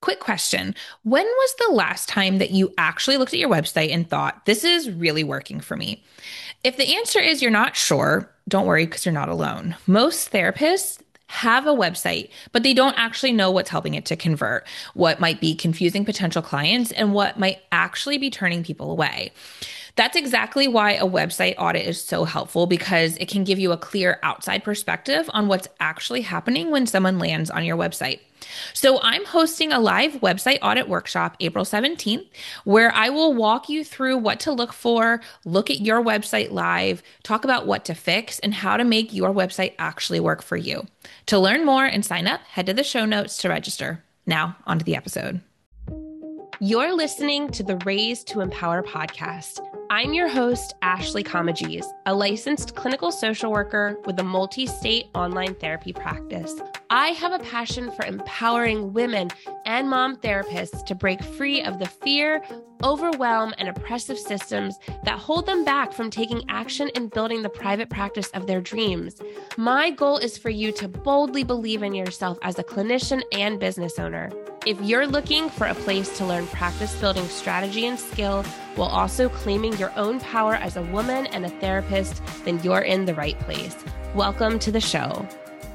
Quick question. When was the last time that you actually looked at your website and thought, this is really working for me? If the answer is you're not sure, don't worry because you're not alone. Most therapists have a website, but they don't actually know what's helping it to convert, what might be confusing potential clients, and what might actually be turning people away. That's exactly why a website audit is so helpful because it can give you a clear outside perspective on what's actually happening when someone lands on your website. So, I'm hosting a live website audit workshop April 17th, where I will walk you through what to look for, look at your website live, talk about what to fix, and how to make your website actually work for you. To learn more and sign up, head to the show notes to register. Now, onto the episode. You're listening to the Raise to Empower podcast. I'm your host, Ashley Comagese, a licensed clinical social worker with a multi-state online therapy practice. I have a passion for empowering women and mom therapists to break free of the fear, overwhelm, and oppressive systems that hold them back from taking action in building the private practice of their dreams. My goal is for you to boldly believe in yourself as a clinician and business owner. If you're looking for a place to learn practice building strategy and skill while also claiming your own power as a woman and a therapist, then you're in the right place. Welcome to the show.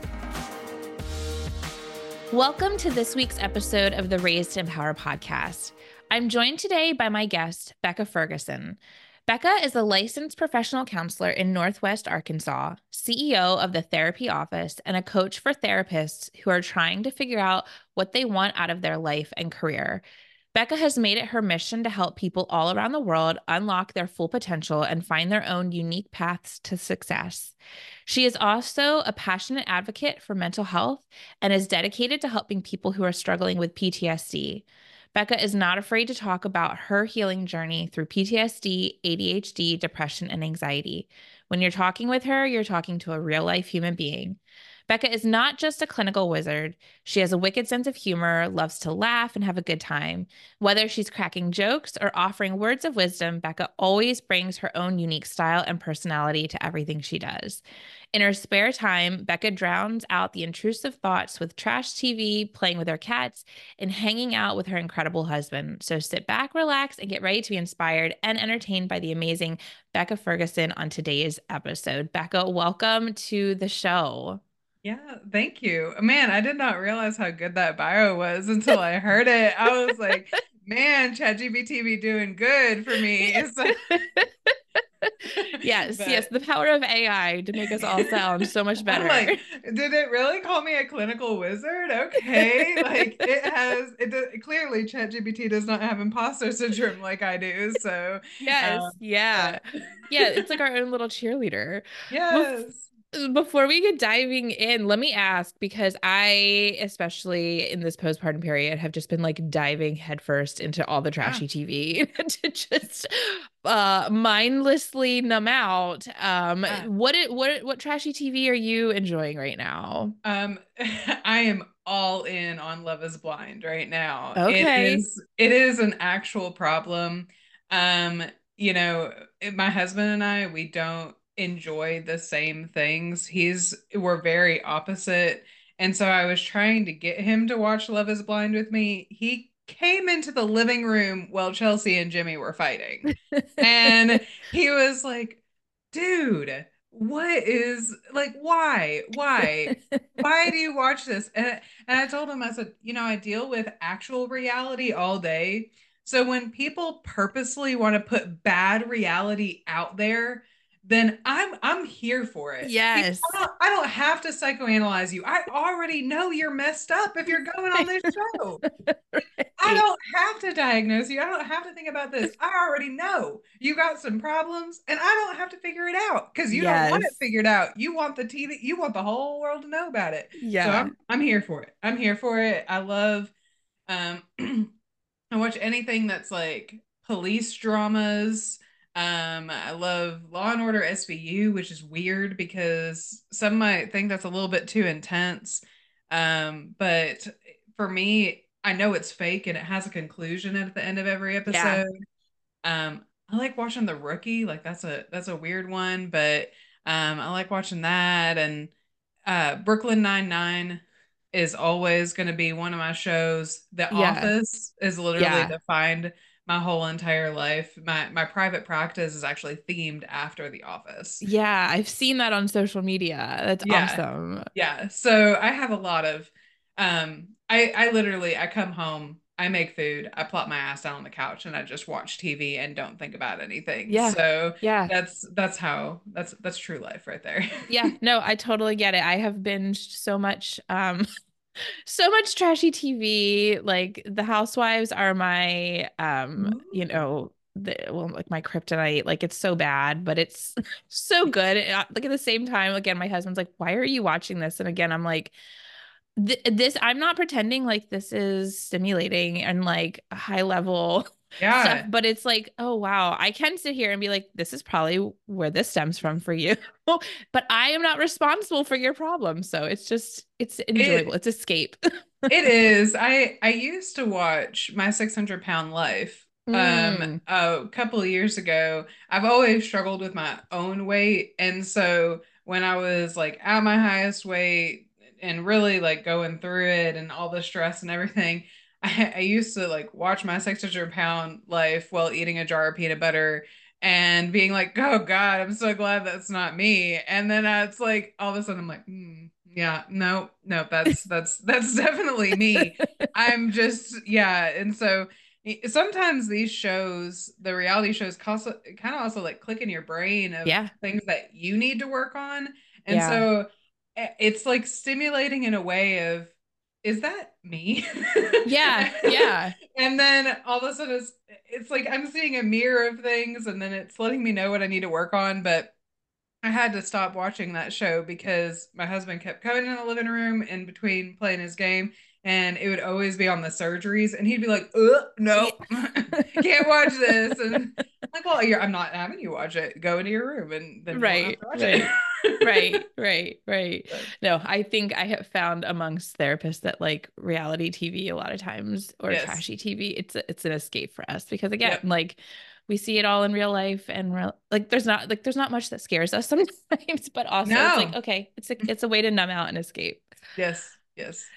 Welcome to this week's episode of the Raise to Empower podcast. I'm joined today by my guest, Becca Ferguson. Becca is a licensed professional counselor in Northwest Arkansas, CEO of the Therapy Office, and a coach for therapists who are trying to figure out what they want out of their life and career. Becca has made it her mission to help people all around the world unlock their full potential and find their own unique paths to success. She is also a passionate advocate for mental health and is dedicated to helping people who are struggling with PTSD. Becca is not afraid to talk about her healing journey through PTSD, ADHD, depression, and anxiety. When you're talking with her, you're talking to a real life human being. Becca is not just a clinical wizard. She has a wicked sense of humor, loves to laugh and have a good time. Whether she's cracking jokes or offering words of wisdom, Becca always brings her own unique style and personality to everything she does. In her spare time, Becca drowns out the intrusive thoughts with trash TV, playing with her cats, and hanging out with her incredible husband. So sit back, relax, and get ready to be inspired and entertained by the amazing Becca Ferguson on today's episode. Becca, welcome to the show. Yeah, thank you. Man, I did not realize how good that bio was until I heard it. I was like, man, ChatGPT be doing good for me. So, Yes, yes, but the power of AI to make us all sound so much I'm better. like, did it really call me a clinical wizard? Okay. Like clearly ChatGPT does not have imposter syndrome like I do. So, Yes, but yeah. Yeah, it's like our own little cheerleader. yes. Before we get diving in, let me ask because I, especially in this postpartum period, have just been like diving headfirst into all the Yeah. trashy TV to just mindlessly numb out. Yeah. What trashy TV are you enjoying right now? I am all in on Love is Blind right now. Okay. It is an actual problem. Um, my husband and I, we don't enjoy the same things. We're very opposite. And so I was trying to get him to watch Love is Blind with me. He came into the living room while Chelsea and Jimmy were fighting. And he was like, dude, what is like, why? Why? Why do you watch this? And I told him, I said, I deal with actual reality all day. So when people purposely want to put bad reality out there, then I'm here for it. Yes. I don't have to psychoanalyze you. I already know you're messed up if you're going on this show. I Right. don't have to diagnose you. I don't have to think about this. I already know you got some problems and I don't have to figure it out because you don't want it Yes. figured out. You want you want the whole world to know about it. So Yeah. I'm here for it. I'm here for it. I love I watch anything that's like police dramas. I love Law and Order SVU, which is weird because some might think that's a little bit too intense. But for me, I know it's fake and it has a conclusion at the end of every Yeah. episode. I like watching The Rookie, like that's a weird one, but I like watching that and Brooklyn Nine-Nine. is always going to be one of my shows. The Yeah. Office is literally Yeah. defined my whole entire life. My private practice is actually themed after The Office. Yeah, I've seen that on social media. That's Yeah. awesome. Yeah. So I have a lot of I literally I come home, I make food, I plop my ass down on the couch and I just watch TV and don't think about anything. Yeah. So Yeah. that's how that's true life right there. Yeah. No, I totally get it. I have binged so much so much trashy TV. Like the Housewives are my Ooh. like my kryptonite. Like it's so bad, but it's so good. Like at the same time, again, my husband's like, "Why are you watching this?" And again, I'm like, this I'm not pretending like this is stimulating and like high level stuff, Yeah. but it's like, oh wow, I can sit here and be like, this is probably where this stems from for you. But I am not responsible for your problem. So it's enjoyable. It It's escape. it is. I used to watch My 600 Pound Life Mm, a couple of years ago. I've always struggled with my own weight, and so when I was like at my highest weight and really like going through it and all the stress and everything, I used to like watch My 600 Pound Life while eating a jar of peanut butter and being like, "Oh God, I'm so glad that's not me." And then it's like all of a sudden I'm like, hmm. Yeah, no, no, that's definitely me. I'm just yeah, and so sometimes these shows, the reality shows, kind of also like click in your brain of yeah. things that you need to work on, and Yeah. so it's like stimulating in a way of, is that me? Yeah. Yeah. And then all of a sudden it's like I'm seeing a mirror of things, and then it's letting me know what I need to work on, but. I had to stop watching that show because my husband kept coming in the living room in between playing his game, and it would always be on the surgeries, and he'd be like, Yeah. no, can't watch this." And I'm like, well, I'm not having you watch it. Go into your room, and then you won't have Right, to watch right, it." right, right, right. No, I think I have found amongst therapists that like reality TV a lot of times or Yes. trashy TV, it's an escape for us because again, Yep. like we see it all in real life and real like there's not much that scares us sometimes, but also it's like No. okay, it's a way to numb out and escape. Yes. Yes.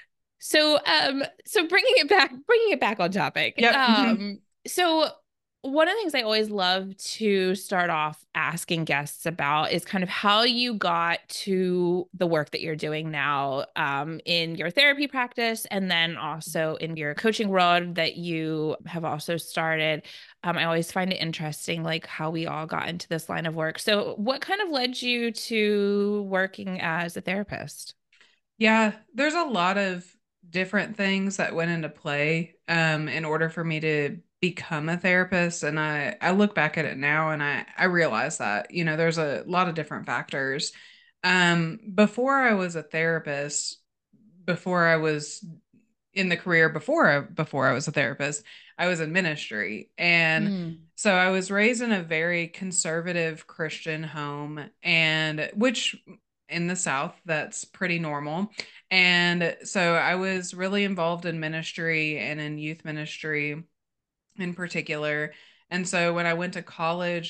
So bringing it back on topic. Yep. Mhm. So one of the things I always love to start off asking guests about is kind of how you got to the work that you're doing now, in your therapy practice, and then also in your coaching world that you have also started. I always find it interesting, like how we all got into this line of work. So, what kind of led you to working as a therapist? Yeah, there's a lot of different things that went into play in order for me to become a therapist. And I look back at it now and I realize that, there's a lot of different factors. Before I was a therapist, before I was in the career before I was a therapist, I was in ministry. And Mm, so I was raised in a very conservative Christian home, and which in the South, that's pretty normal. And so I was really involved in ministry and in youth ministry in particular. And so when I went to college,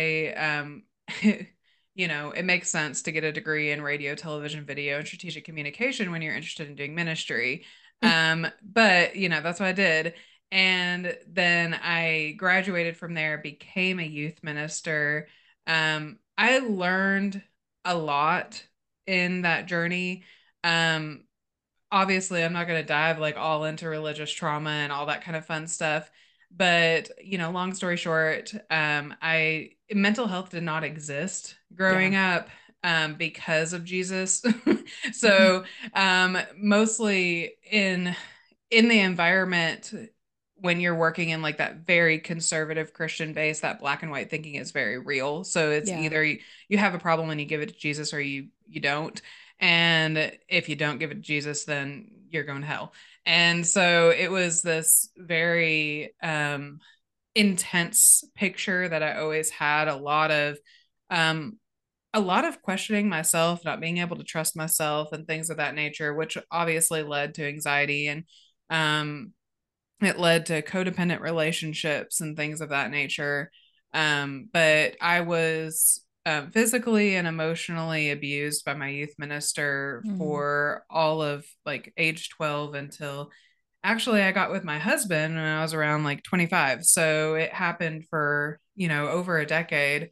it makes sense to get a degree in radio, television, video, and strategic communication when you're interested in doing ministry. But that's what I did. And then I graduated from there, became a youth minister. I learned a lot in that journey. Um, Obviously I'm not going to dive like all into religious trauma and all that kind of fun stuff, but long story short, I mental health did not exist yeah. growing up because of Jesus. So mostly in the environment, when you're working in like that very conservative Christian base, that black and white thinking is very real. So it's Yeah. either you have a problem and you give it to Jesus, or you don't. And if you don't give it to Jesus, then you're going to hell. And so it was this very intense picture that I always had, um, a lot of questioning myself, not being able to trust myself, and things of that nature, which obviously led to anxiety, and um, it led to codependent relationships and things of that nature. But I was physically and emotionally abused by my youth minister Mm. for all of like age 12 until actually I got with my husband when I was around like 25. So it happened for, over a decade.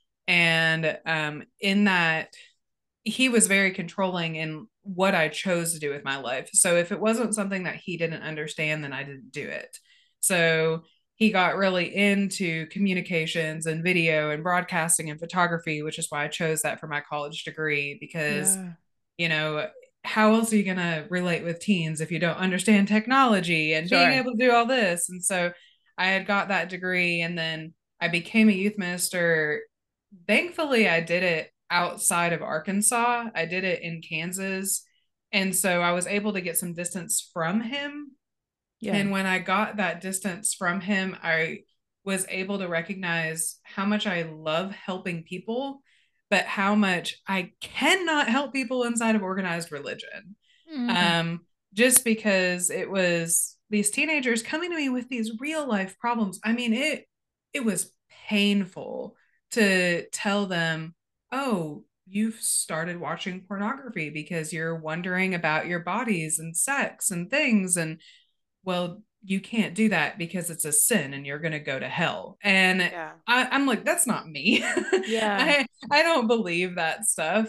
And in that, he was very controlling in what I chose to do with my life. So if it wasn't something that he didn't understand, then I didn't do it. So he got really into communications and video and broadcasting and photography, which is why I chose that for my college degree because, Yeah. you know, how else are you going to relate with teens if you don't understand technology and being Sure. able to do all this? And so I had got that degree and then I became a youth minister. Thankfully, I did it outside of Arkansas. I did it in Kansas. And so I was able to get some distance from him. Yeah. And when I got that distance from him, I was able to recognize how much I love helping people, but how much I cannot help people inside of organized religion. Mm. Um, just because it was these teenagers coming to me with these real life problems. I mean, it was painful to tell them, "Oh, you've started watching pornography because you're wondering about your bodies and sex and things and well, you can't do that because it's a sin and you're going to go to hell." And Yeah. I'm like, that's not me. Yeah. I don't believe that stuff.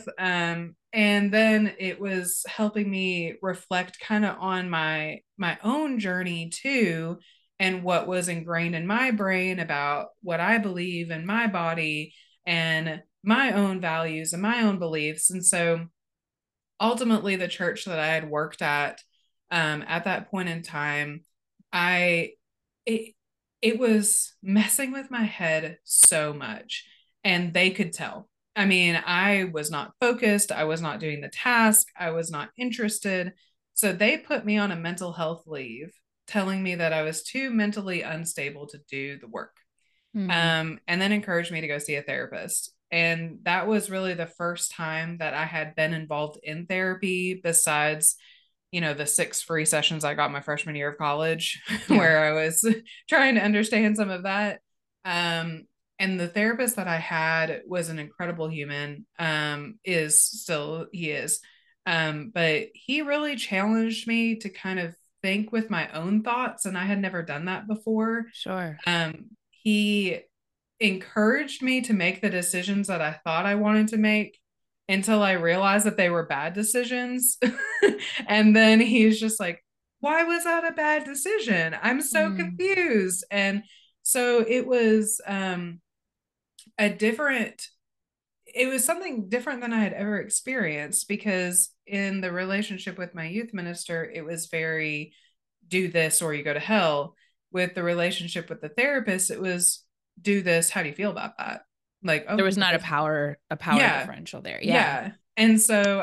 And then it was helping me reflect kind of on my own journey too, and what was ingrained in my brain about what I believe in my body and my own values and my own beliefs. And so ultimately the church that I had worked at that point in time, I it it was messing with my head so much, and they could tell. I mean, I was not focused, I was not doing the task, I was not interested. So they put me on a mental health leave, telling me that I was too mentally unstable to do the work, Mm. and then encouraged me to go see a therapist. And that was really the first time that I had been involved in therapy besides, the 6 free sessions I got my freshman year of college, Yeah. where I was trying to understand some of that. Um, and the therapist that I had was an incredible human, is still, he is. But he really challenged me to kind of think with my own thoughts, and I had never done that before. Sure. He encouraged me to make the decisions that I thought I wanted to make until I realized that they were bad decisions. And then he's just like, why was that a bad decision? I'm so Mm. confused. And so a different it was something different than I had ever experienced because in the relationship with my youth minister, it was very do this or you go to hell. With the relationship with the therapist, it was do this. How do you feel about that? Like, oh, There was not there's a power yeah, differential there. Yeah. yeah. And so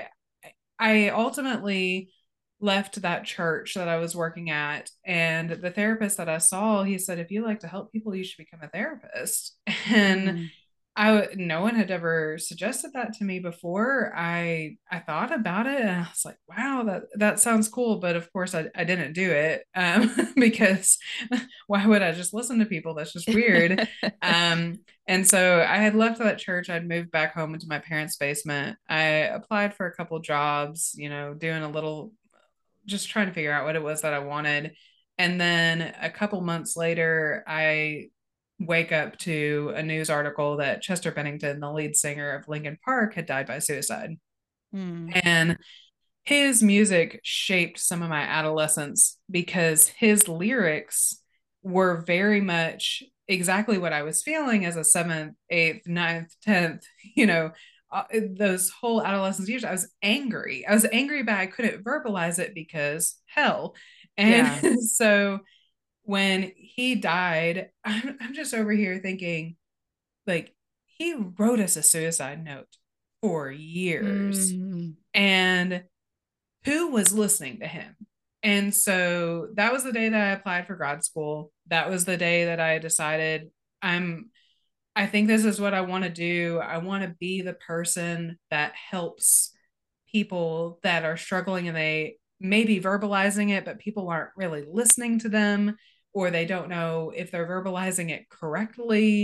I ultimately left that church that I was working at, and the therapist that I saw, he said, if you like to help people, you should become a therapist. And Mm. no one had ever suggested that to me before. I thought about it and I was like, wow, that sounds cool. But of course I didn't do it, because why would I just listen to people? That's just weird. And so I had left that church. I'd moved back home into my parents' basement. I applied for a couple jobs, doing a little, just trying to figure out what it was that I wanted. And then a couple months later, I wake up to a news article that Chester Bennington, the lead singer of Linkin Park, had died by suicide. Mm. And his music shaped some of my adolescence because his lyrics were very much exactly what I was feeling as a seventh, eighth, ninth, 10th, those whole adolescence years. I was angry. I was angry, but I couldn't verbalize it because hell. And Yeah. so when he died, I'm just over here thinking, like, he wrote us a suicide note for years. Mm. And who was listening to him? And so that was the day that I applied for grad school. That was the day that I decided I'm I think this is what I want to do. I want to be the person that helps people that are struggling and they may be verbalizing it, but people aren't really listening to them, or they don't know if they're verbalizing it correctly.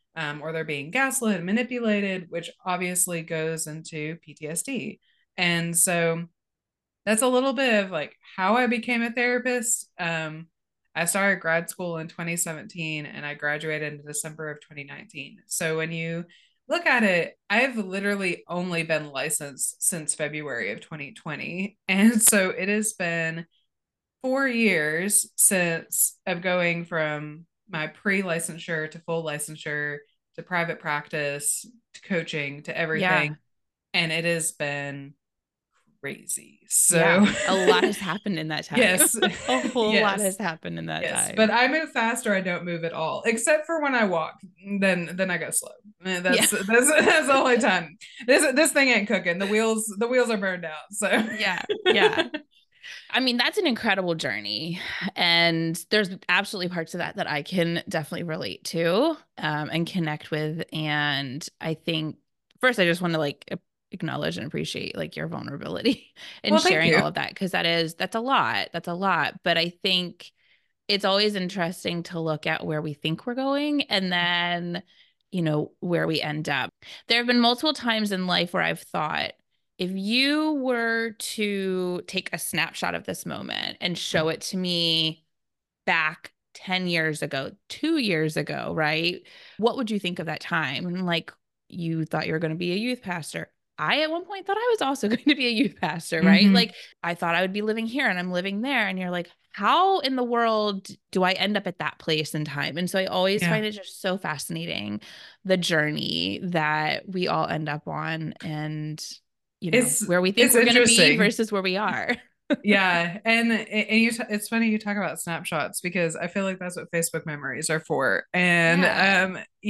or they're being gaslit and manipulated, which obviously goes into PTSD. And so that's a little bit of like how I became a therapist. I started grad school in 2017 and I graduated in December of 2019. So when you look at it, I've literally only been licensed since February of 2020. And so it has been 4 years since of going from my pre-licensure to full licensure to private practice to coaching to Yeah. everything. And it has been crazy. Yeah. So A lot has happened in that time. yes, A whole lot has yes, happened in that yes. But time. I move faster. I don't move at all, except for when I walk. Then I go slow. Yeah. That's the only time. This thing ain't cooking. The wheels are burned out. So Yeah. Yeah. I mean, that's an incredible journey. And there's absolutely parts of that that I can definitely relate to and connect with. And I think first, I just want to like acknowledge and appreciate like your vulnerability in well, thank sharing you. all of that because that's a lot. That's a lot. But I think it's always interesting to look at where we think we're going and then, where we end up. There have been multiple times in life where I've thought, if you were to take a snapshot of this moment and show it to me back 10 years ago, 2 years ago, right? What would you think of that time? And like, you thought you were going to be a youth pastor. I, at one point, thought I was also going to be a youth pastor, right? Mm-hmm. Like, I thought I would be living here and I'm living there. And you're like, how in the world do I end up at that place in time? And so I always Yeah. find it just so fascinating the journey that we all end up on and, It's where we think it's we're going to be interesting. versus where we are. Yeah, and it's funny you talk about snapshots because I feel like that's what Facebook memories are for. And Yeah.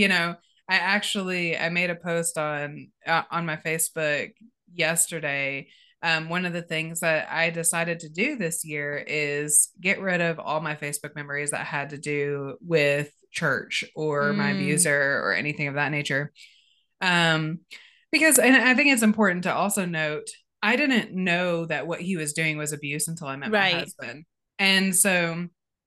I made a post on my Facebook yesterday. One of the things that I decided to do this year is get rid of all my Facebook memories that had to do with church or my Mm, abuser or anything of that nature. Um, because, and I think it's important to also note, I didn't know that what he was doing was abuse until I met my right. husband. And so,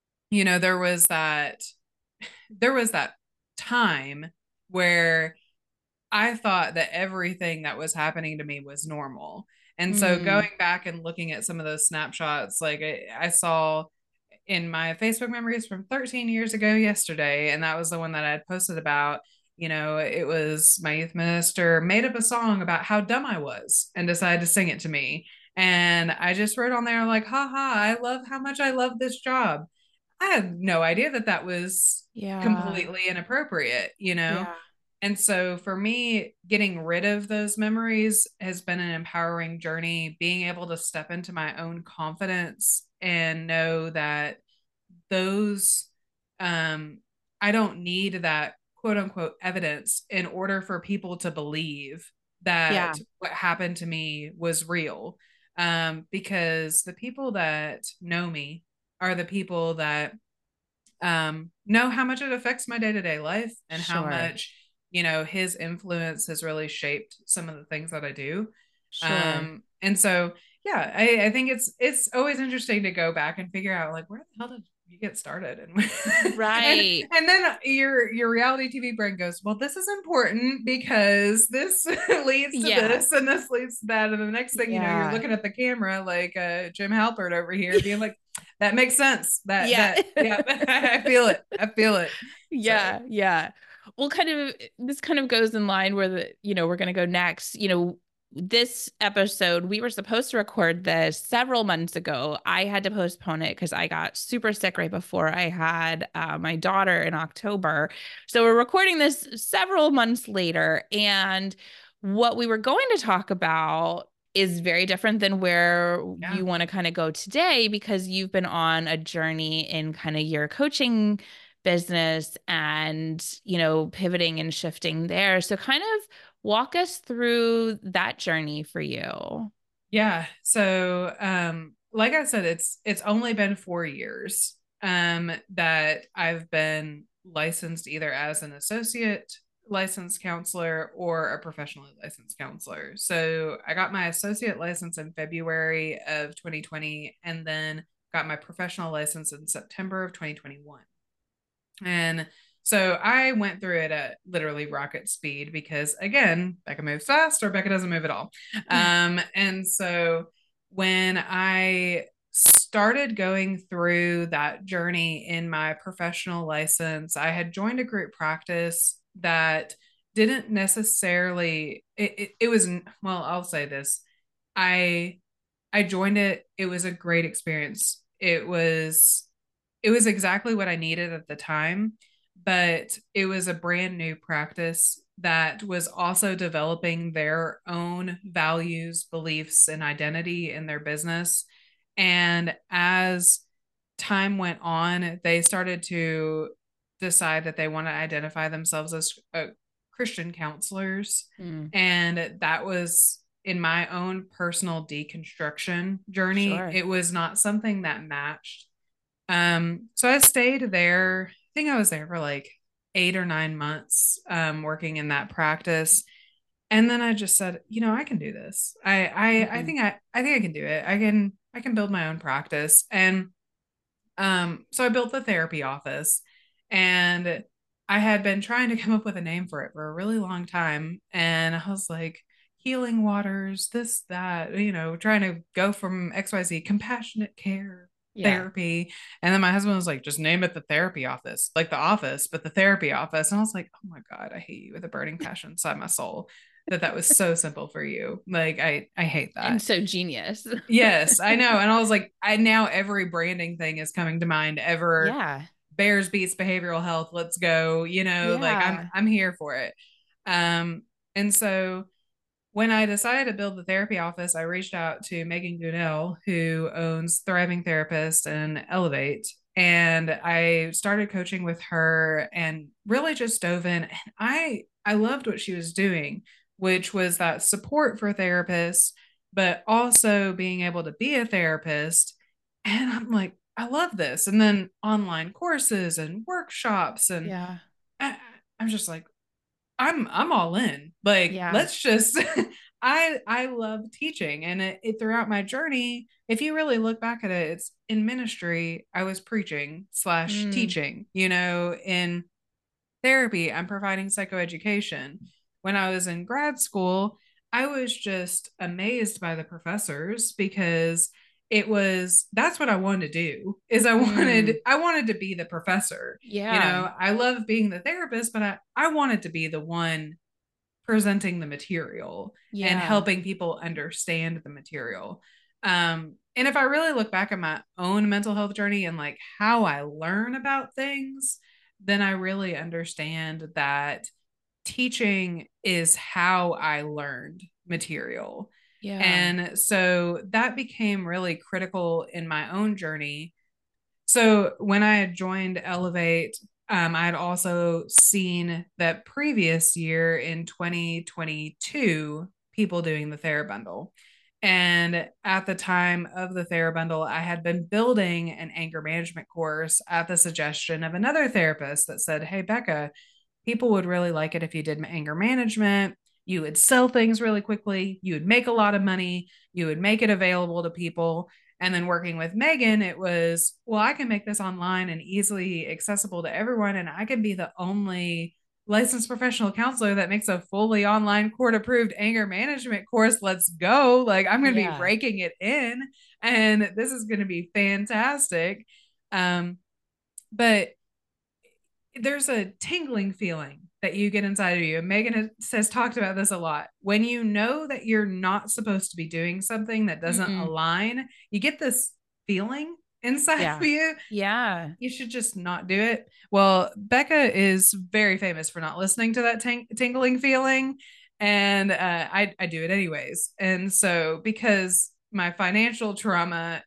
there was that time where I thought that everything that was happening to me was normal. And so Mm, going back and looking at some of those snapshots, like I saw in my Facebook memories from 13 years ago yesterday, and that was the one that I had posted about. It was my youth minister made up a song about how dumb I was and decided to sing it to me. And I just wrote on there, like, haha, I love how much I love this job. I had no idea that that was yeah. completely inappropriate. Yeah. And so for me, getting rid of those memories has been an empowering journey, being able to step into my own confidence and know that those, um, I don't need that quote unquote evidence in order for people to believe Yeah. that what happened to me was real. Because the people that know me are the people that know how much it affects my day-to-day life and how Sure. much his influence has really shaped some of the things that I do. Sure. And so yeah, I think it's always interesting to go back and figure out, like, where the hell did you get started, and and Right. and then your reality TV brain goes, well, this is important because this leads to Yeah. this and this leads to that, and the next thing you know, you're Yeah. looking at the camera like Jim Halpert over here being like, that makes sense. That Yeah. that yeah, I feel it. I feel it. So Yeah. Yeah. Well, this kind of goes in line where we're going to go next. This episode, we were supposed to record this several months ago. I had to postpone it because I got super sick right before I had my daughter in October. So we're recording this several months later. And what we were going to talk about is very different than where yeah. you want to kind of go today because you've been on a journey in kind of your coaching business and, pivoting and shifting there. So kind of walk us through that journey for you. Yeah. So like I said, it's only been 4 years that I've been licensed either as an associate licensed counselor or a professionally licensed counselor. So I got my associate license in February of 2020 and then got my professional license in September of 2021. And So I went through it at literally rocket speed because, again, Becca moves fast or Becca doesn't move at all. And so when I started going through that journey in my professional license, I had joined a group practice that didn't necessarily, it was, well, I'll say this. I I joined it. It was a great experience. It was exactly what I needed at the time, but it was a brand new practice that was also developing their own values, beliefs, and identity in their business. And as time went on, they started to decide that they want to identify themselves as Christian counselors. Mm, And that was in my own personal deconstruction journey. sure. It was not something that matched. So I stayed there. I think I was there for like 8 or 9 months, working in that practice. And then I just said, I can do this. Mm, I think I can do it. I can build my own practice. And so I built the therapy office, and I had been trying to come up with a name for it for a really long time. And I was like, Healing Waters, this, that, trying to go from XYZ, compassionate care yeah. therapy. And then my husband was like, just name it the therapy office, like the office, but the therapy office. And I was like, oh my God, I hate you with a burning passion inside my soul that was so simple for you. Like, I hate And that. so genius. Yes, I know. And I was like, I now every branding thing is coming to mind ever. Yeah. Bears beats behavioral health. Let's go. Like I'm Yeah. I'm here for it. And so when I decided to build the therapy office, I reached out to Megan Goodell, who owns Thriving Therapist and Elevate. And I started coaching with her and really just dove in. And I loved what she was doing, which was that support for therapists, but also being able to be a therapist. And I'm like, I love this. And then online courses and workshops. And Yeah. I, I'm just like, I'm all in. Like, Yeah. let's just I love teaching, and it throughout my journey, if you really look back at it, it's in ministry, I was preaching slash Mm, teaching, in therapy, I'm providing psychoeducation. When I was in grad school, I was just amazed by the professors because that's what I wanted to do is I wanted mm, I wanted to be the professor. yeah. I love being the therapist, but I wanted to be the one presenting the material and Yeah. helping people understand the material. And if I really look back at my own mental health journey and like how I learn about things, then I really understand that teaching is how I learned material. Yeah. And so that became really critical in my own journey. So when I had joined Elevate, I had also seen that previous year in 2022, people doing the TheraBundle. And at the time of the TheraBundle, I had been building an anger management course at the suggestion of another therapist that said, Hey, Becca, people would really like it if you did anger management. You would sell things really quickly. You would make a lot of money. You would make it available to people. And then working with Megan, it was, well, I can make this online and easily accessible to everyone. And I can be the only licensed professional counselor that makes a fully online court approved anger management course. Let's go. Like, I'm going to be Yeah. raking it in. And this is going to be fantastic. Um, but there's a tingling feeling that you get inside of you. And Megan has talked about this a lot. When you know that you're not supposed to be doing something that doesn't Mm, align, you get this feeling inside of yeah. you. Yeah. You should just not do it. Well, Becca is very famous for not listening to that tingling feeling. And I do it anyways. And so because my financial trauma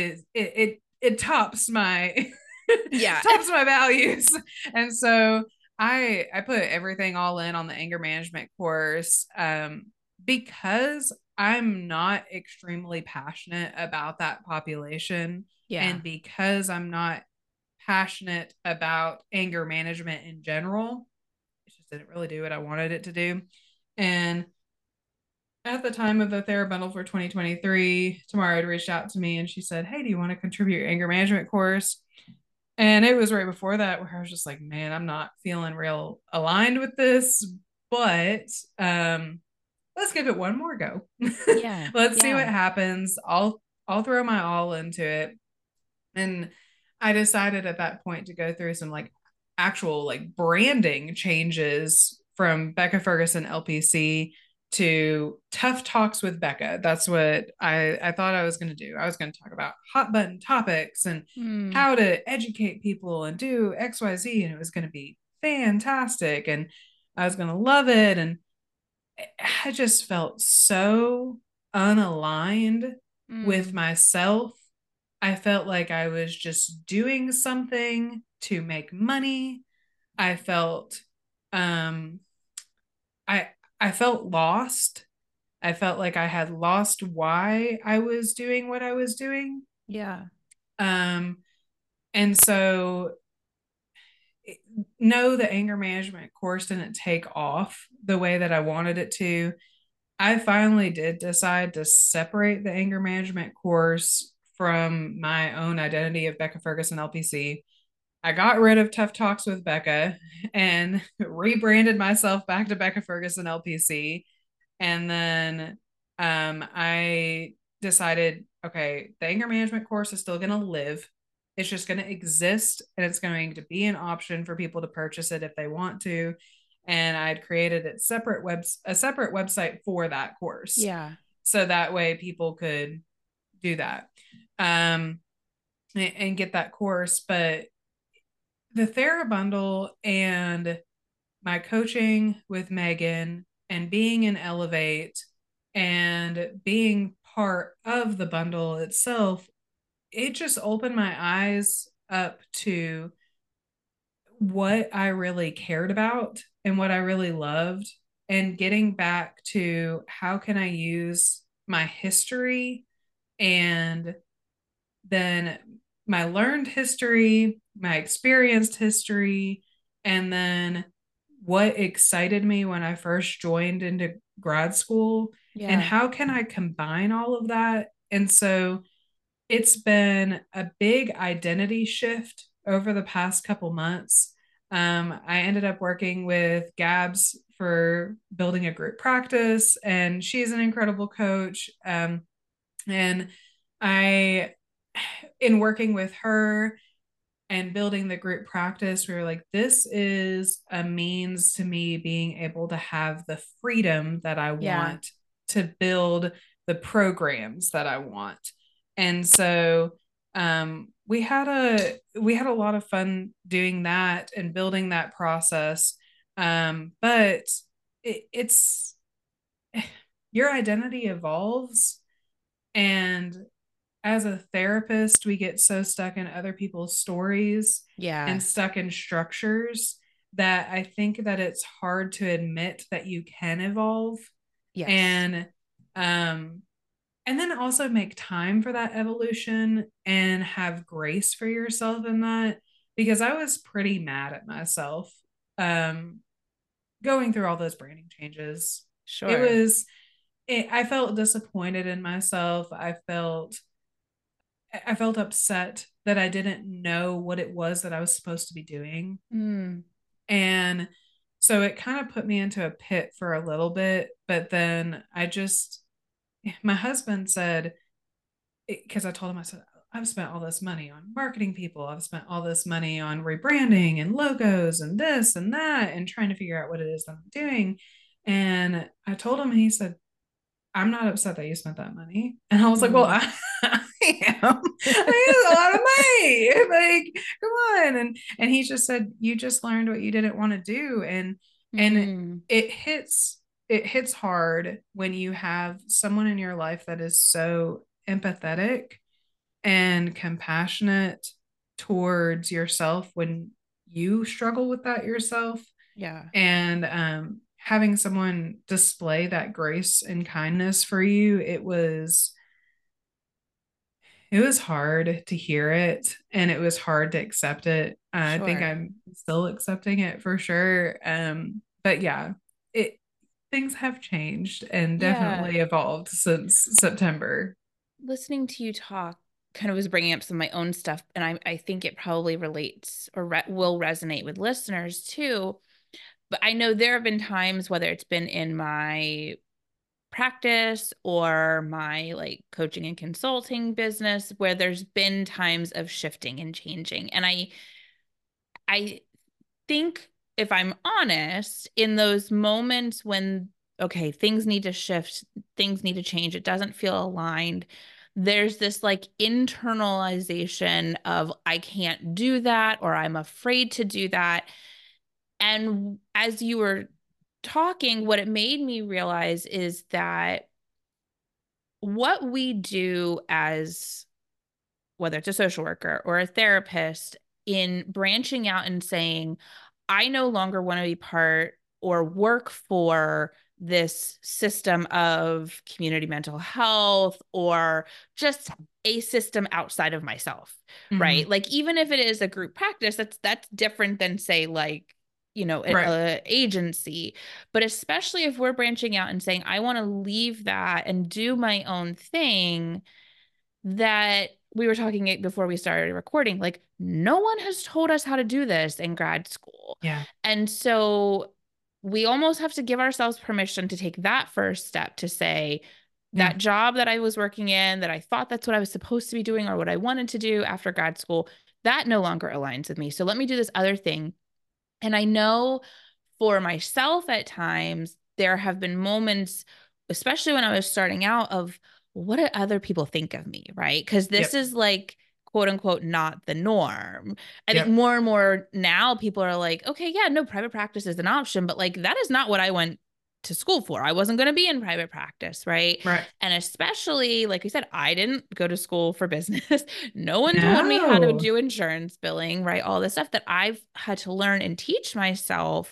it tops my Yeah. tops my values. And so I put everything all in on the anger management course, because I'm not extremely passionate about that population, Yeah. and because I'm not passionate about anger management in general, it just didn't really do what I wanted it to do. And at the time of the TheraBundle for 2023, Tamara had reached out to me and she said, Hey, do you want to contribute your anger management course? And it was right before that where I was just like, man, I'm not feeling real aligned with this, but um let's give it one more go. Yeah. Let's see what Yeah. happens. I'll throw my all into it. And I decided at that point to go through some like actual like branding changes from Becca Ferguson LPC to Tough Talks with Becca. That's what I thought I was going to do. I was going to talk about hot button topics and Mm. how to educate people and do XYZ. And it was going to be fantastic. And I was going to love it. And I just felt so unaligned with Mm. myself. I felt like I was just doing something to make money. I felt um I I felt lost. I felt like I had lost why I was doing what I was doing. Yeah. Um and so no, the anger management course didn't take off the way that I wanted it to. I finally did decide to separate the anger management course from my own identity of Becca Ferguson LPC. I got rid of Tough Talks with Becca and rebranded myself back to Becca Ferguson LPC. And then I decided, okay, the anger management course is still going to live. It's just going to exist and it's going to be an option for people to purchase it if they want to. And I'd created a separate website for that course. Yeah. So that way people could do that um, and get that course. But the TheraBundle and my coaching with Megan and being in Elevate and being part of the bundle itself, it just opened my eyes up to what I really cared about and what I really loved, and getting back to how can I use my history and then my learned history, my experienced history, and then what excited me when I first joined into grad school, and Yeah. how can I combine all of that. And so it's been a big identity shift over the past couple months. I ended up working with Gabs for building a group practice, and she's an incredible coach. And I, in working with her and building the group practice, we were like, this is a means to me being able to have the freedom that I Yeah. want to build the programs that I want. And so we had a lot of fun doing that and building that process. But it's your identity evolves, and as a therapist, we get so stuck in other people's stories and Yeah. stuck in structures that I think that it's hard to admit that you can evolve, Yes. and um and then also make time for that evolution and have grace for yourself in that, because I was pretty mad at myself um going through all those branding changes. It Sure. was I felt disappointed in myself. I felt upset that I didn't know what it was that I was supposed to be doing. Mm. And so it kind of put me into a pit for a little bit. But then my husband said, because I told him, I said, I've spent all this money on marketing people. I've spent all this money on rebranding and logos and this and that and trying to figure out what it is that I'm doing. And I told him, and he said, I'm not upset that you spent that money. And I was like, well, Mm. I am. I a lot of money. Like, come on. And he just said, you just learned what you didn't want to do. And Mm. it hits it hits hard when you have someone in your life that is so empathetic and compassionate towards yourself when you struggle with that yourself, Yeah. and having someone display that grace and kindness for you, it was hard to hear it and it was hard to accept it. I think Sure. I'm still accepting it for sure. But yeah, it things have changed and Yeah. definitely evolved since September. Listening to you talk kind of was bringing up some of my own stuff, and I think it probably relates or will resonate with listeners too. But I know there have been times, whether it's been in my practice or my like coaching and consulting business, where there's been times of shifting and changing. And I think if I'm honest, in those moments when, okay, things need to shift, things need to change, it doesn't feel aligned. There's this like internalization of I can't do that or I'm afraid to do that. And as you were talking, what it made me realize is that what we do as whether it's a social worker or a therapist in branching out and saying, I no longer want to be part or work for this system of community mental health or just a system outside of myself, right? Hmm. Like even if it is a group practice, that's different than say like Right. a agency, but especially if we're branching out and saying I want to leave that and do my own thing, that we were talking before we started recording, like no one has told us how to do this in grad school. Yeah. And so we almost have to give ourselves permission to take that first step to say, Yeah. that job that I was working in, that I thought that's what I was supposed to be doing or what I wanted to do after grad school, that no longer aligns with me. So let me do this other thing. And I know for myself at times, there have been moments, especially when I was starting out, of what do other people think of me, right? Because this Yep. is like, quote unquote, not the norm. I think Yep. more and more now people are like, okay, yeah, no, private practice is an option, but like that is not what I went to school for. I wasn't going to be in private practice, right? Right. And especially, like we said, I didn't go to school for business. No one told me how to No. do insurance billing, right? All this stuff that I've had to learn and teach myself.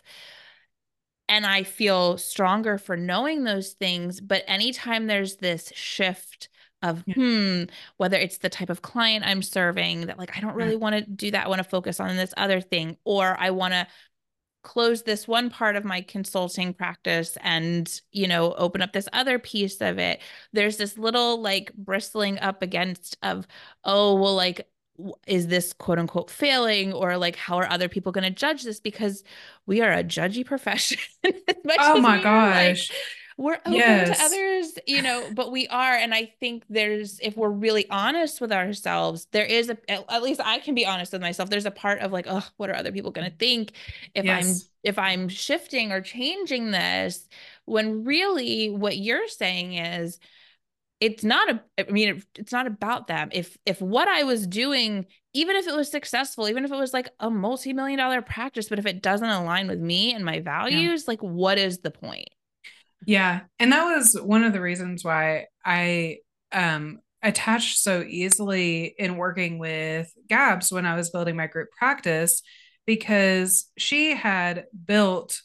And I feel stronger for knowing those things. But anytime there's this shift of, Yeah. whether it's the type of client I'm serving that, like, I don't really Right. want to do that. I want to focus on this other thing, or I want to close this one part of my consulting practice and open up this other piece of it. There's this little like bristling up against of, oh well, like is this quote unquote failing, or like how are other people going to judge this, because we are a judgy profession as much Oh as my we are like gosh. we're open to Yes. others, but we are. And I think there's, if we're really honest with ourselves, there is at least I can be honest with myself. There's a part of like, oh, what are other people going to think if I'm Yes. if I'm shifting or changing this, when really what you're saying is it's not it's not about them. If what I was doing, even if it was successful, even if it was like a multi-million dollar practice, but if it doesn't align with me and my Yeah. values, like what is the point? Yeah. And that was one of the reasons why I attached so easily in working with Gabs when I was building my group practice, because she had built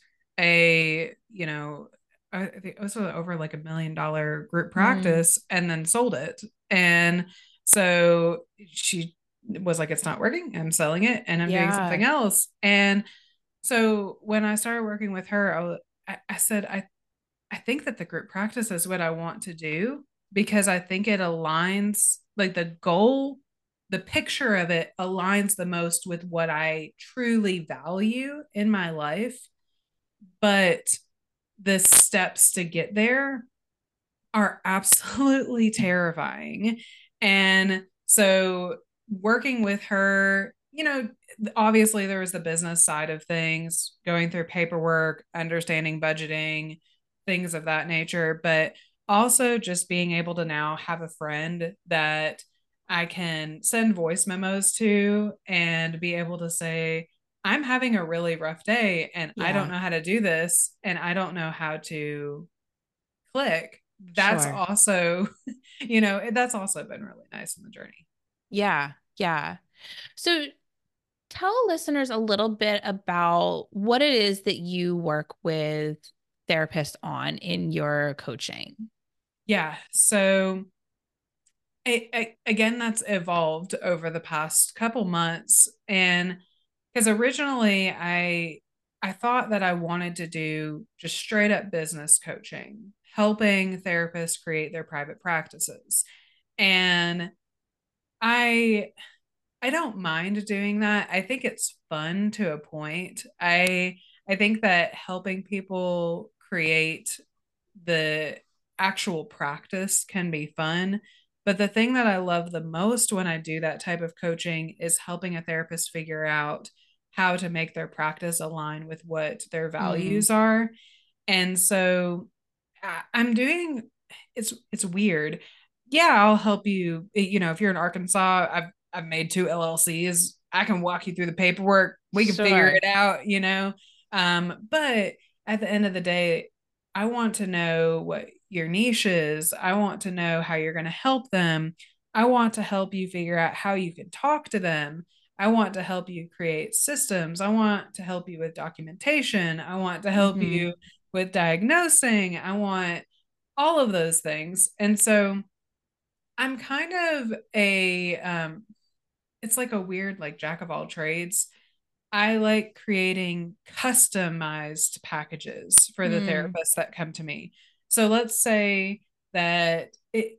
a, I think it was over like $1 million group Mm, practice and then sold it. And so she was like, it's not working. I'm selling it and I'm doing yeah. something else. And so when I started working with her, I said, I think that the group practice is what I want to do, because I think it aligns, like the goal, the picture of it aligns the most with what I truly value in my life. But the steps to get there are absolutely terrifying. And so working with her, obviously there was the business side of things, going through paperwork, understanding budgeting, things of that nature, but also just being able to now have a friend that I can send voice memos to and be able to say, I'm having a really rough day and I don't Yeah. know how to do this and I don't know how to click. That's Sure. also, that's also been really nice in the journey. Yeah. Yeah. So tell listeners a little bit about what it is that you work with therapists on in your coaching. Yeah. So again, that's evolved over the past couple months. And because originally I thought that I wanted to do just straight up business coaching, helping therapists create their private practices. And I I don't mind doing that. I think it's fun to a point. I think that helping people create the actual practice can be fun. But the thing that I love the most when I do that type of coaching is helping a therapist figure out how to make their practice align with what their Mm. values are. And so I'm doing it's weird. Yeah, I'll help you. You know, if you're in Arkansas, I've made two LLCs. I can walk you through the paperwork. We can figure Sure. it out, you know. But at the end of the day, I want to know what your niche is. I want to know how you're going to help them. I want to help you figure out how you can talk to them. I want to help you create systems. I want to help you with documentation. I want to help Hmm. you with diagnosing. I want all of those things. And so I'm kind of it's like a weird, like jack of all trades. I like creating customized packages for the Mm. therapists that come to me. So let's say that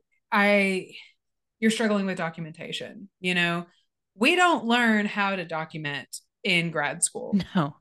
I, you're struggling with documentation, you know, we don't learn how to document in grad school. No.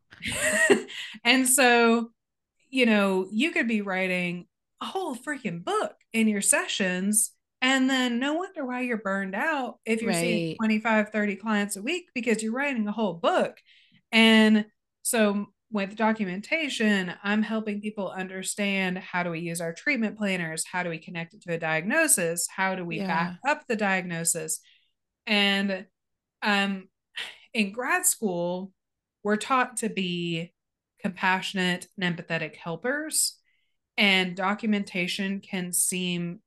And so, you know, you could be writing a whole freaking book in your sessions. And then no wonder why you're burned out if you're seeing Right. 25, 30 clients a week because you're writing a whole book. And so with documentation, I'm helping people understand how do we use our treatment planners? How do we connect it to a diagnosis? How do we back Yeah. up the diagnosis? And um, in grad school, we're taught to be compassionate and empathetic helpers, and documentation can seem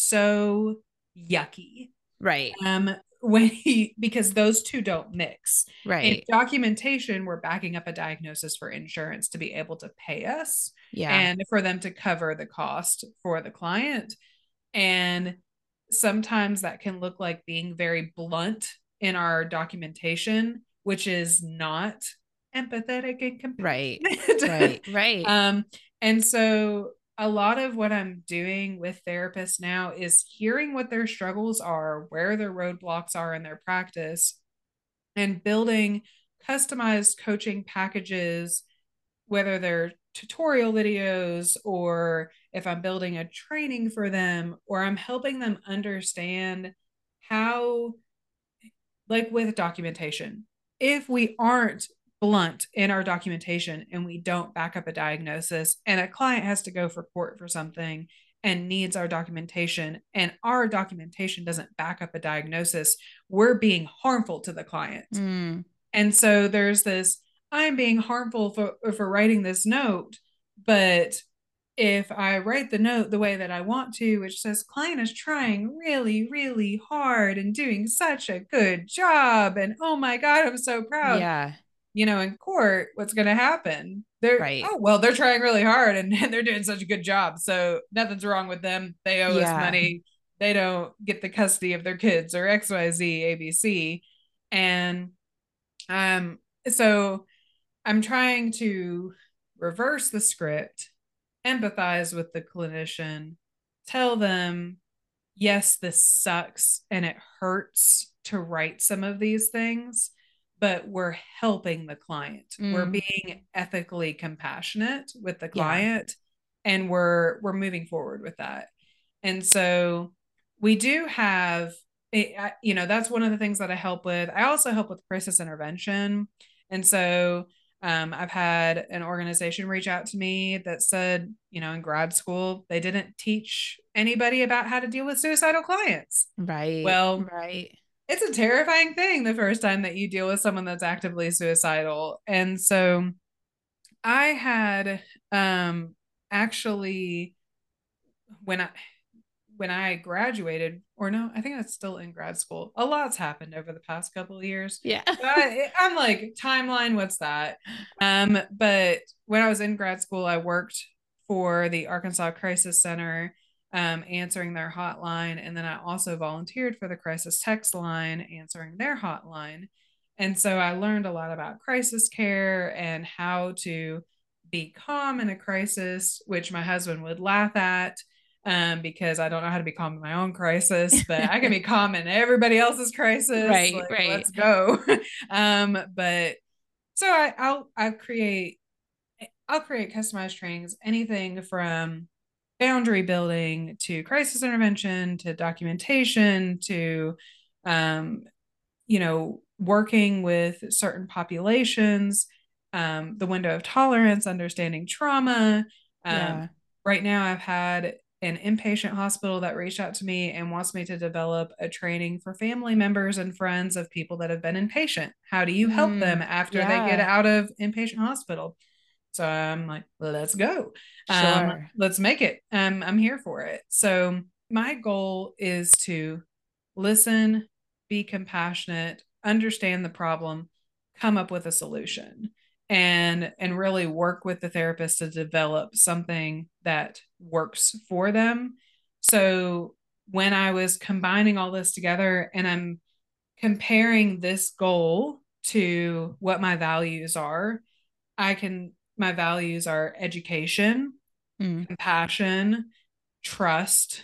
so yucky. Right. Um, when he because those two don't mix. In Right. documentation, we're backing up a diagnosis for insurance to be able to pay us Yeah. and for them to cover the cost for the client. And sometimes that can look like being very blunt in our documentation, which is not empathetic and Right. compassionate. Right. Right. um, and so a lot of what I'm doing with therapists now is hearing what their struggles are, where their roadblocks are in their practice, and building customized coaching packages, whether they're tutorial videos or if I'm building a training for them or I'm helping them understand how, like with documentation, if we aren't blunt in our documentation and we don't back up a diagnosis and a client has to go for court for something and needs our documentation and our documentation doesn't back up a diagnosis, we're being harmful to the client. Mm. And so there's this, I'm being harmful for writing this note, but if I write the note the way that I want to, which says client is trying really, really hard and doing such a good job, and oh my God, I'm so proud. Yeah. You know, in court, what's going to happen? They're, Right. oh, well, they're trying really hard and they're doing such a good job. So nothing's wrong with them. They owe us Yeah. money. They don't get the custody of their kids or XYZ, ABC. And um, so I'm trying to reverse the script, empathize with the clinician, tell them, yes, this sucks and it hurts to write some of these things, but we're helping the client. We're Mm. being ethically compassionate with the Yeah. client and we're moving forward with that. And so we do have you know, that's one of the things that I help with. I also help with crisis intervention. And so I've had an organization reach out to me that said, you know, in grad school, they didn't teach anybody about how to deal with suicidal clients. Right. Well, Right. it's a terrifying thing the first time that you deal with someone that's actively suicidal. And so I had actually when I graduated, or no, I think that's still in grad school. A lot's happened over the past couple of years. Yeah. So I'm like, timeline, what's that? But when I was in grad school, I worked for the Arkansas Crisis Center, answering their hotline. And then I also volunteered for the crisis text line, answering their hotline. And so I learned a lot about crisis care and how to be calm in a crisis, which my husband would laugh at. because I don't know how to be calm in my own crisis, but I can be calm in everybody else's crisis. Right, Like, right. let's go. But so I'll create customized trainings, anything from boundary building to crisis intervention to documentation to um, working with certain populations, the window of tolerance, understanding trauma. Um, Yeah. right now, I've had an inpatient hospital that reached out to me and wants me to develop a training for family members and friends of people that have been inpatient. How do you help them after they get Yeah, out of inpatient hospital? So I'm like, let's go. sure. Let's make it. I'm here for it. So my goal is to listen, be compassionate, understand the problem, come up with a solution, and really work with the therapist to develop something that works for them. So when I was combining all this together and I'm comparing this goal to what my values are, my values are education, Mm, compassion, trust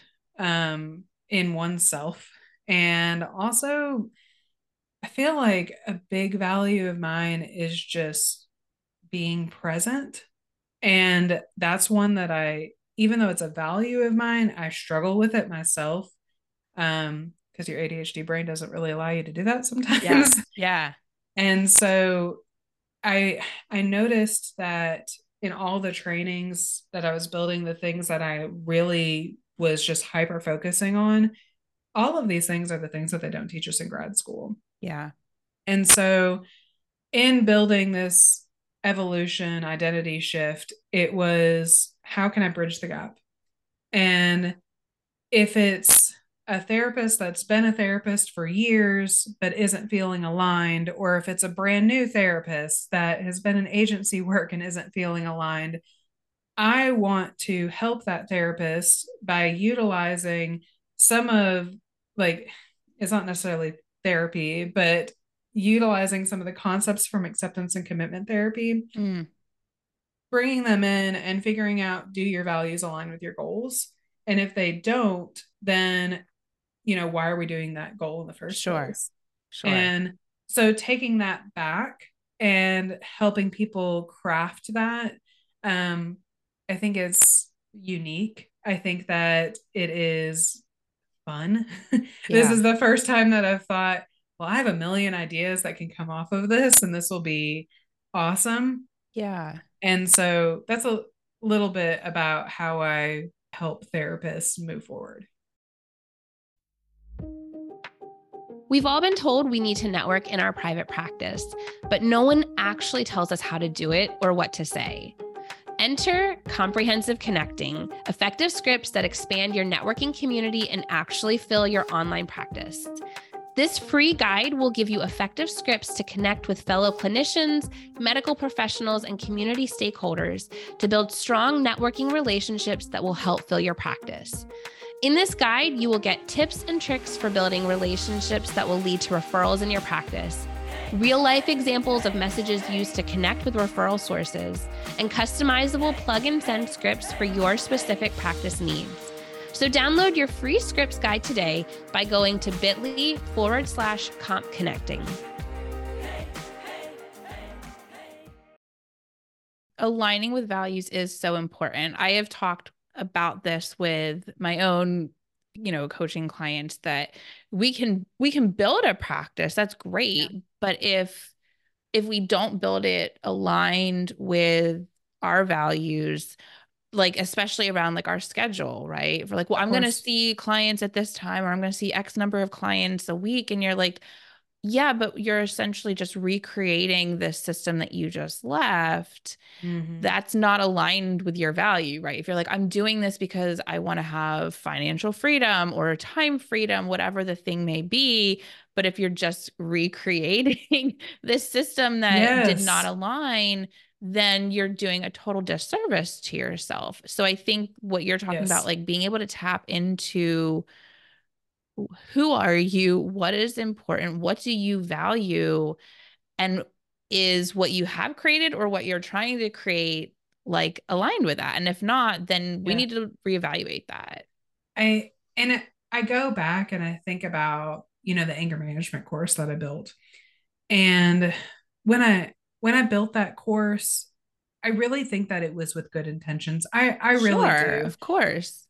in oneself. And also, I feel like a big value of mine is just being present. And that's one that even though it's a value of mine, I struggle with it myself. Because your ADHD brain doesn't really allow you to do that yeah, sometimes. yeah. And so I I noticed that in all the trainings that I was building, the things that I really was just hyper focusing on, all of these things are the things that they don't teach us in grad school. Yeah. And so in building this evolution identity shift, it was how can I bridge the gap? And if it's a therapist that's been a therapist for years but isn't feeling aligned, or if it's a brand new therapist that has been in agency work and isn't feeling aligned, I want to help that therapist by utilizing some of, like, it's not necessarily therapy, but utilizing some of the concepts from acceptance and commitment therapy, Mm, bringing them in and figuring out, do your values align with your goals? And if they don't, then, why are we doing that goal in the first sure. place? Sure. And so taking that back and helping people craft that, um, I think it's unique. I think that it is fun. This Yeah. is the first time that I've thought, well, I have a million ideas that can come off of this, and this will be awesome. Yeah. And so that's a little bit about how I help therapists move forward. We've all been told we need to network in our private practice, but no one actually tells us how to do it or what to say. Enter Comprehensive Connecting, effective scripts that expand your networking community and actually fill your online practice. This free guide will give you effective scripts to connect with fellow clinicians, medical professionals, and community stakeholders to build strong networking relationships that will help fill your practice. In this guide, you will get tips and tricks for building relationships that will lead to referrals in your practice, real-life examples of messages used to connect with referral sources, and customizable plug-and-send scripts for your specific practice needs. So download your free scripts guide today by going to bit.ly/compconnecting. Aligning with values is so important. I have talked about this with my own, coaching clients that we can build a practice. That's Yeah. great. But if we don't build it aligned with our values, like especially around like our schedule, right? For like, well, Of I'm going to course. see clients at this time, or I'm going to see X number of clients a week. And you're like, yeah, but you're essentially just recreating this system that you just left. Mm-hmm. That's not aligned with your value, right? If you're like, I'm doing this because I want to have financial freedom or time freedom, whatever the thing may be. But if you're just recreating this system that did not Yes. align, then you're doing a total disservice to yourself. So I think what you're talking about, Yes. like being able to tap into who are you, what is important, what do you value, and is what you have created or what you're trying to create like aligned with that. And if not, then we Yeah. need to reevaluate that. I go back and I think about, the anger management course that I built. And when I built that course, I really think that it was with good intentions. I really Sure, do. of course.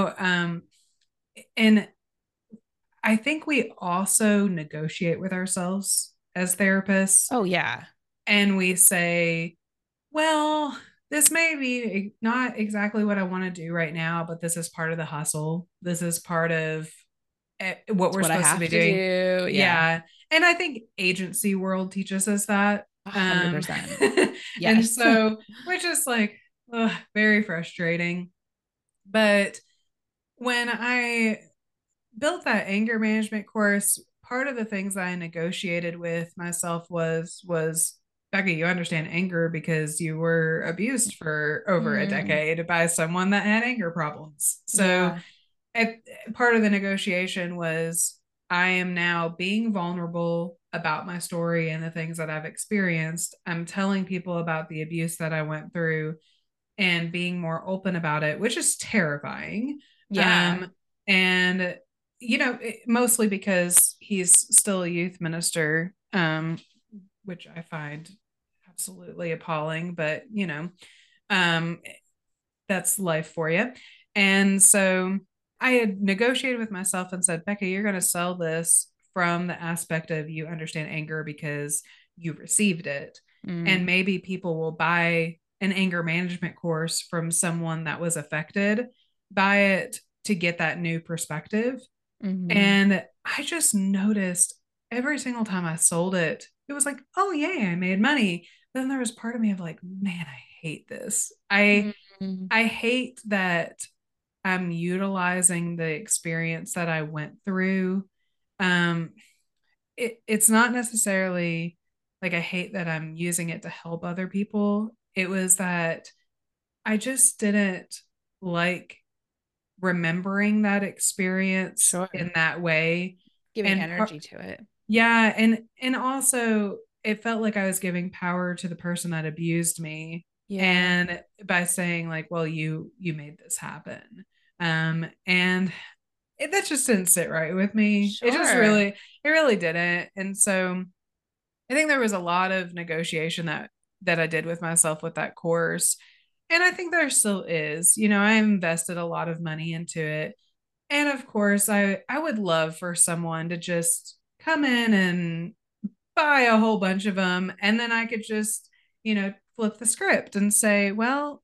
And I think we also negotiate with ourselves as therapists, Oh, yeah. and we say, well, this may be not exactly what I want to do right now, but this is part of the hustle. This is part of what It's we're what I supposed to have be to doing. do. Yeah. Yeah. And I think agency world teaches us that. 100%. And Yes. so, which is like, very frustrating. But when I built that anger management course, part of the things I negotiated with myself was Becky, you understand anger because you were abused for over a Mm, decade by someone that had anger problems. So yeah. at, part of the negotiation was I am now being vulnerable about my story and the things that I've experienced. I'm telling people about the abuse that I went through and being more open about it, which is terrifying. Yeah. And mostly because he's still a youth minister, which I find absolutely appalling, but um, that's life for you. And so I had negotiated with myself and said, Becca, you're going to sell this from the aspect of you understand anger because you received it. And Mm, maybe people will buy an anger management course from someone that was affected by it to get that new perspective. mhm. And I just noticed every single time I sold it, it was like, oh, yay, I made money. But then there was part of me of like, man, I hate this. Mhm. I hate that I'm utilizing the experience that I went through. Um, it's not necessarily like I hate that I'm using it to help other people. It was that I just didn't like remembering that experience in Sure. that way. Giving And energy to it. yeah, and also it felt like I was giving power to the person that abused me, Yeah. and by saying like, well, you made this happen. And that just didn't sit right with me. Sure. It really didn't. And so I think there was a lot of negotiation that I did with myself with that course. And I think there still is. I invested a lot of money into it. And of course, I would love for someone to just come in and buy a whole bunch of them, and then I could just, flip the script and say, well,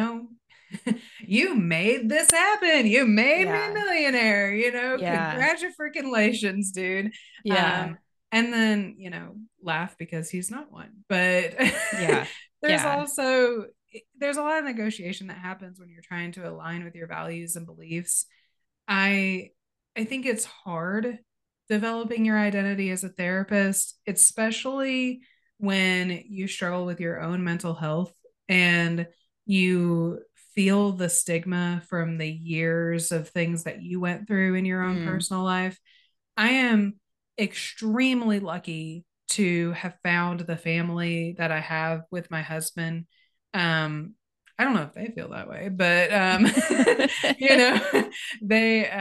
you made this happen. You made me a Yeah. millionaire, Yeah. congratulations, dude. Yeah. Um, and then, laugh because he's not one. But Yeah. there's Yeah. also there's a lot of negotiation that happens when you're trying to align with your values and beliefs. I I think it's hard developing your identity as a therapist, especially when you struggle with your own mental health and you feel the stigma from the years of things that you went through in your own Mm. personal life. I am extremely lucky to have found the family that I have with my husband. I don't know if they feel that way, but you know, they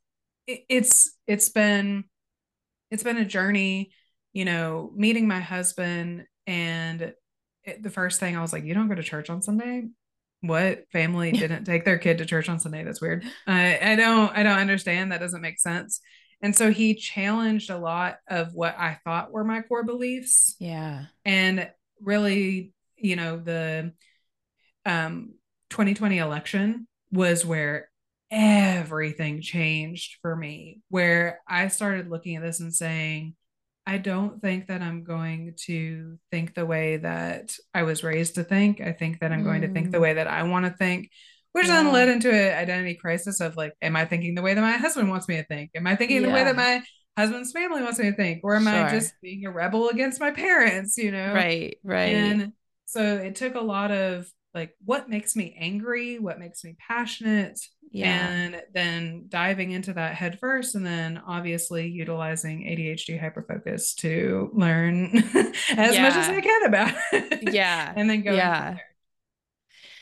it's been a journey, meeting my husband. And the first thing I was like, you don't go to church on Sunday? What family didn't take their kid to church on Sunday? That's weird. I don't understand. That doesn't make sense. And so he challenged a lot of what I thought were my core beliefs. Yeah. And really, the um 2020 election was where everything changed for me, where I started looking at this and saying, I don't think that I'm going to think the way that I was raised to think. I think that I'm going to think the Mm. way that I want to think, which then led Yeah. into an identity crisis of like, am I thinking the way that my husband wants me to think? Am I thinking the way that Yeah. my husband's family wants me to think? Or am I Sure. just being a rebel against my parents? Right. Right. And so it took a lot of like, what makes me angry? What makes me passionate? Yeah. And then diving into that head first, and then obviously utilizing ADHD hyperfocus to learn as much as I Yeah. can about it, Yeah. and then going from Yeah. there.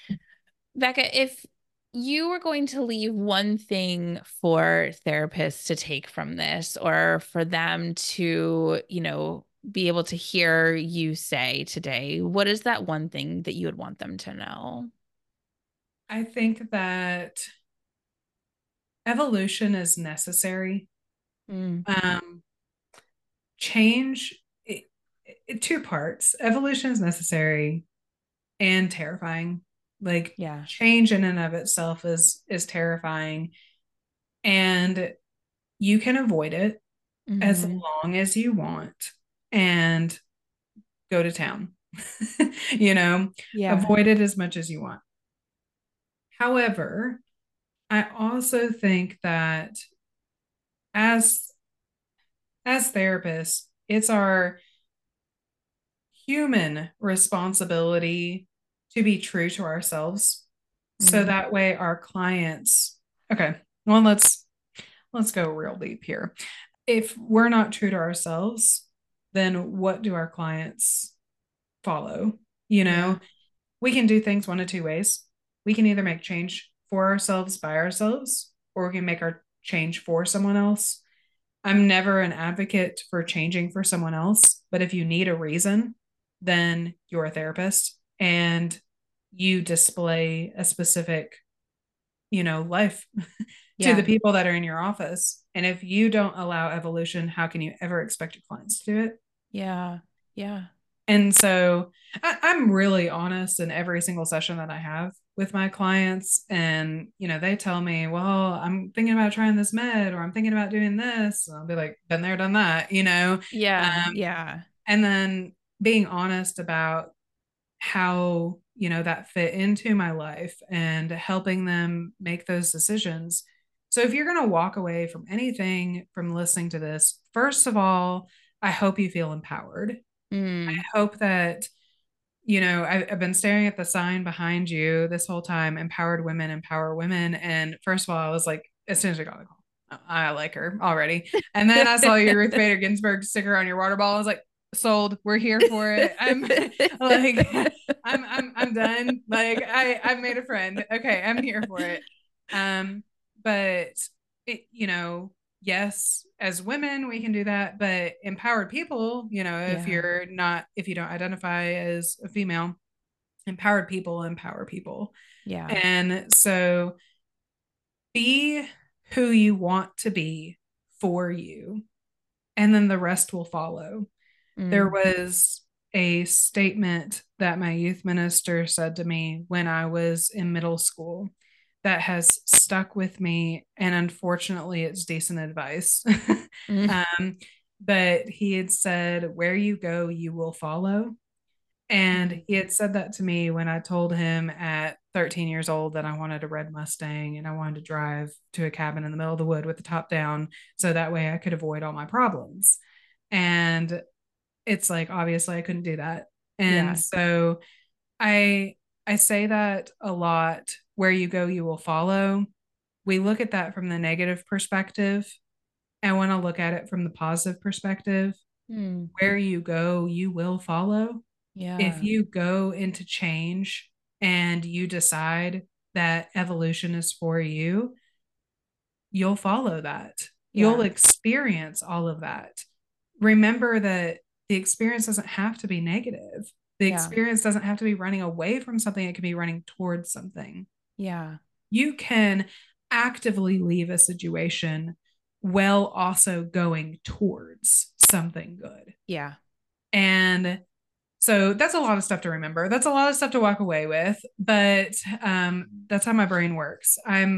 Becca, if you were going to leave one thing for therapists to take from this, or for them to, be able to hear you say today, what is that one thing that you would want them to know? I think that evolution is necessary. Mm, Um, change, two parts. Evolution is necessary and terrifying. Like yeah. change in and of itself is terrifying, and you can avoid it as Hmm. long as you want and go to town. you know, Yeah. avoid it as much as you want. However, I also think that as therapists, it's our human responsibility to be true to ourselves. So Mm, that way our clients, okay, well, let's go real deep here. If we're not true to ourselves, then what do our clients follow? You yeah. know, we can do things one of two ways. We can either make change for ourselves by ourselves, or we can make our change for someone else. I'm never an advocate for changing for someone else, but if you need a reason, then you're a therapist and you display a specific, life to the Yeah. people that are in your office. And if you don't allow evolution, how can you ever expect your clients to do it? Yeah. Yeah. And so I'm really honest in every single session that I have with my clients. And, they tell me, well, I'm thinking about trying this med, or I'm thinking about doing this. And I'll be like, been there, done that. Yeah. Um, Yeah. and then being honest about how, that fit into my life and helping them make those decisions. So if you're going to walk away from anything from listening to this, first of all, I hope you feel empowered. Mm. Hope that I've been staring at the sign behind you this whole time: empowered women empower women. And first of all, I was like, as soon as I got the call, I like her already. And then I saw your Ruth Bader Ginsburg sticker on your water bottle. I was like, sold, we're here for it. I'm like, I'm done. Like I've made a friend. Okay, I'm here for it. But yes, as women, we can do that, but empowered people, Yeah. if you don't identify as a female, empowered people empower people. Yeah. And so be who you want to be for you, and then the rest will follow. There Mm. was a statement that my youth minister said to me when I was in middle school that has stuck with me. And unfortunately, it's decent advice. Mm. um, but he had said, where you go, you will follow. And Mm. he had said that to me when I told him at 13 years old that I wanted a red Mustang and I wanted to drive to a cabin in the middle of the wood with the top down so that way I could avoid all my problems. And it's like obviously I couldn't do that. And Yeah. so I I say that a lot: where you go, you will follow. We look at that from the negative perspective. I want to look at it from the positive perspective. Mm. Where you go, you will follow. If Yeah. you go into change and you decide that evolution is for you, you'll follow that. You'll Yeah. experience all of that. Remember that the experience doesn't have to be negative. The Yeah. experience doesn't have to be running away from something, it can be running towards something. Yeah. You can actively leave a situation while also going towards something good. Yeah. And so that's a lot of stuff to remember. That's a lot of stuff to walk away with, but that's how my brain works.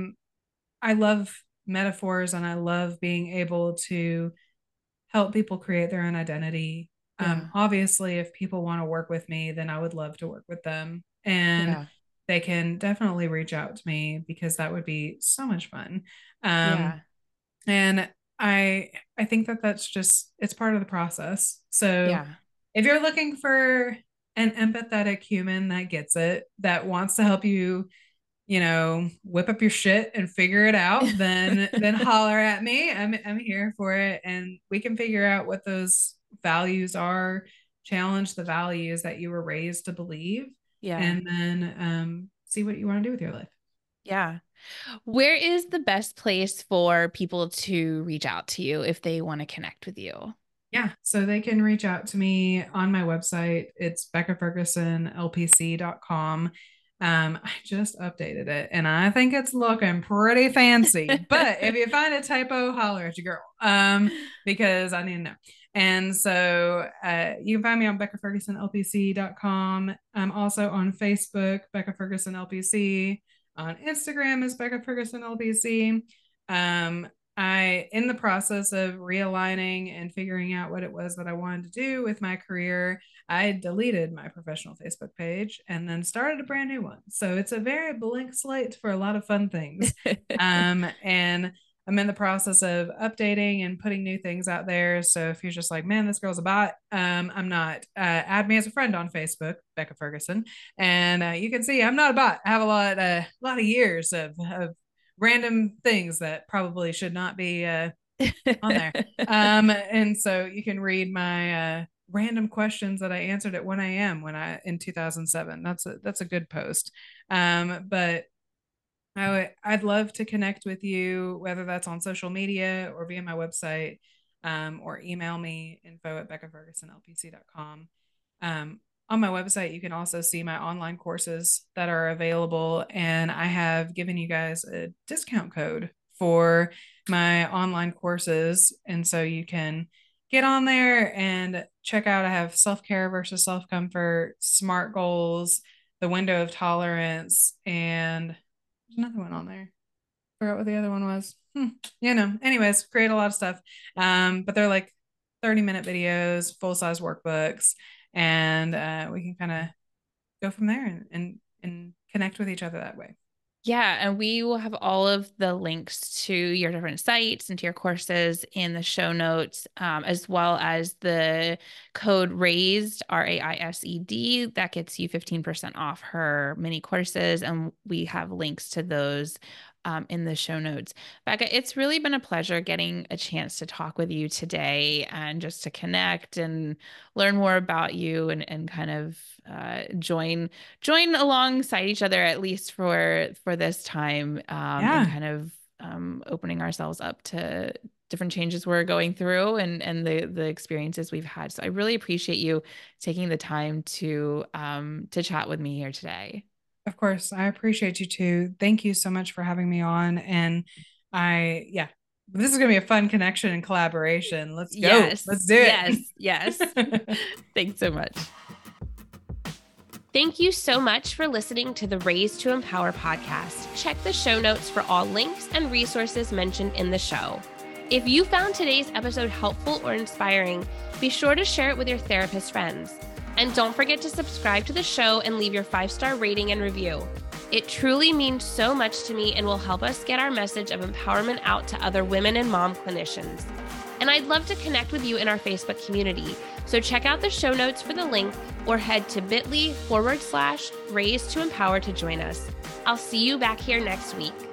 I love metaphors, and I love being able to help people create their own identity. Yeah. Obviously, if people want to work with me, then I would love to work with them. And Yeah. they can definitely reach out to me because that would be so much fun. Um, Yeah. and I think that that's just it's part of the process. So Yeah. if you're looking for an empathetic human that gets it, that wants to help you, whip up your shit and figure it out, then holler at me. I'm here for it, and we can figure out what those values are, challenge the values that you were raised to believe, Yeah. and then see what you want to do with your life. Yeah. Where is the best place for people to reach out to you if they want to connect with you? Yeah, so they can reach out to me on my website. It's BeccaFergusonLPC.com. I just updated it and I think it's looking pretty fancy. But if you find a typo, holler at your girl, because I need to know. And so you can find me on BeccaFergusonLPC.com. I'm also on Facebook, Becca Ferguson LPC. On Instagram is Becca Ferguson LPC. In the process of realigning and figuring out what it was that I wanted to do with my career, I deleted my professional Facebook page and then started a brand new one. So it's a very blank slate for a lot of fun things. And I'm in the process of updating and putting new things out there. So if you're just like, man, this girl's a bot, I'm not. Add me as a friend on Facebook, Becca Ferguson, and you can see I'm not a bot. I have a lot of years of random things that probably should not be on there. And so you can read my random questions that I answered at 1 a.m. in 2007. That's a good post. But I'd love to connect with you, whether that's on social media or via my website, or email me info@BeccaFergusonLPC.com. On my website, you can also see my online courses that are available, and I have given you guys a discount code for my online courses, and so you can get on there and check out. I have self-care versus self-comfort, SMART goals, the window of tolerance, and there's another one on there. Forgot what the other one was. Anyways, create a lot of stuff. But they're like 30-minute videos, full-size workbooks, and we can kind of go from there and connect with each other that way. Yeah, and we will have all of the links to your different sites and to your courses in the show notes, as well as the code RAISED, RAISED, that gets you 15% off her mini courses, and we have links to those in the show notes. Becca, it's really been a pleasure getting a chance to talk with you today and just to connect and learn more about you and kind of join alongside each other, at least for this time, and kind of opening ourselves up to different changes we're going through and the experiences we've had. So I really appreciate you taking the time to chat with me here today. Of course, I appreciate you too. Thank you so much for having me on. And this is going to be a fun connection and collaboration. Let's go. Yes. Let's do it. Yes. Thanks so much. Thank you so much for listening to the Raised to Empower podcast. Check the show notes for all links and resources mentioned in the show. If you found today's episode helpful or inspiring, be sure to share it with your therapist friends. And don't forget to subscribe to the show and leave your 5-star rating and review. It truly means so much to me and will help us get our message of empowerment out to other women and mom clinicians. And I'd love to connect with you in our Facebook community. So check out the show notes for the link or head to bit.ly/raised to empower to join us. I'll see you back here next week.